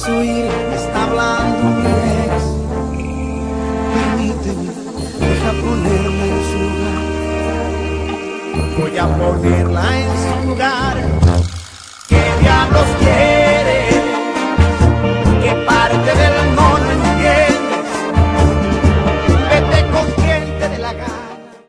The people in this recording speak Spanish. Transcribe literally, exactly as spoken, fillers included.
oír, me está hablando mi ex. Permíteme, deja ponerla en su lugar. Voy a ponerla en su lugar. ¿Qué diablos quiere?